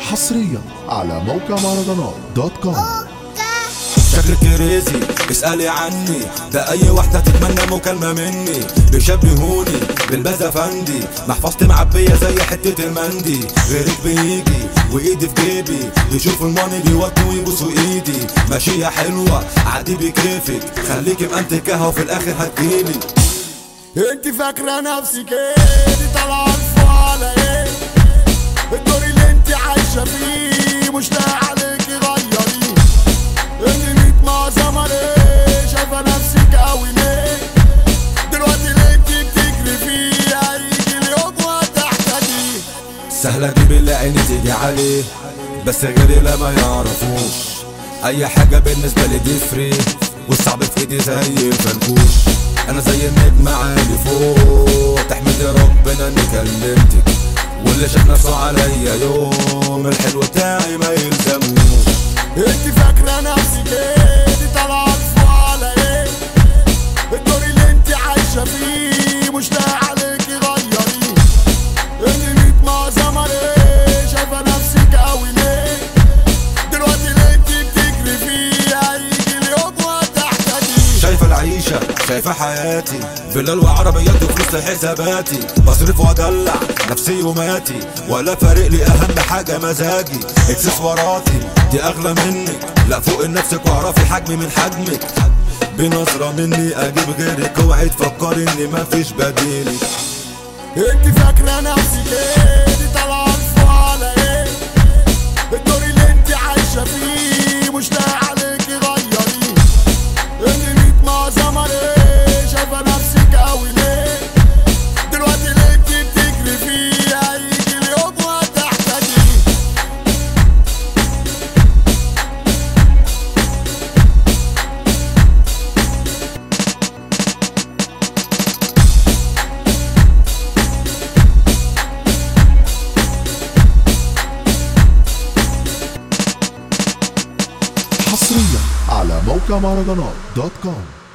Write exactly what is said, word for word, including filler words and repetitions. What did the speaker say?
حصريا على موقع مهرجانات دوت كوم. شكلك كريزي اسألي عني، ده اي واحدة تتمنى مكالمة مني. بيشبهوني بالبازا فندي، محفظتي معبية زي حتة المندي. غيرك بيجي وايدي في جيبي، بيشوفوا الماني بيوطوا ويبوسوا ايدي. ماشية حلوة عادي بكيفك، خليكي مأنتكها وفي الاخر هتجيلي. انت فاكرة نفسك ايه؟ دي طالعة الفوق على ايه؟ الدور اللي انت عايشة فيه مشتاق عليكي غيريه. انت ميت معظمة ليه؟ شايفة نفسك اوي ليه؟ دلوقتي اللي انت بتجري فيه هيجي اليوم وهتحتاجيه. سهلة دي بالله عيني تيجي عليه، بس غيري لا ما يعرفوش. اي حاجة بالنسبة لي دي فري، والصعب في ايدي زي الفنكوش. انا زي النجم عالي فوق، تحمدي ربنا اني كلمتك. واللي شاف نفسه عليا يوم الحلو بتاعي ما يلزموش. انت فاكرة نفسك ايه؟ دي طالعة الفوق على ايه؟ الدور اللي انت عايشة فيه مشتاق عليكي غيريه. انت ميت معظمة ليه؟ شايفة نفسك اوي ليه؟ دلوقتي اللي انت بتجري فيه هيجي اليوم وهتحتاجيه. شايفة العيشة شايفة حياتي، فلل وعربيات وفلوس حساباتي. بصرف وادلع نفسي وماتي، ولا فارق لي اهم حاجة مزاجي. اكسسواراتي دي اغلى منك، لا فوق نفسك واعرفي حجمي من حجمك. بنظرة مني اجيب غيرك، اوعي تفكري اني مفيش بديلي. انت فاكرة نفسك ايه؟ دي طالعة الفوق على ايه؟ الدور اللي انت عايشة فيه مشتاق عليكي غيريه. انت ميت معظمة ليه؟ شايفة نفسك اوي ليه؟ دلوقتي اللي انت بتجري فيه هيجي اليوم وهتحتاجيه. حصريا على موقع مهرجانات دوت كوم.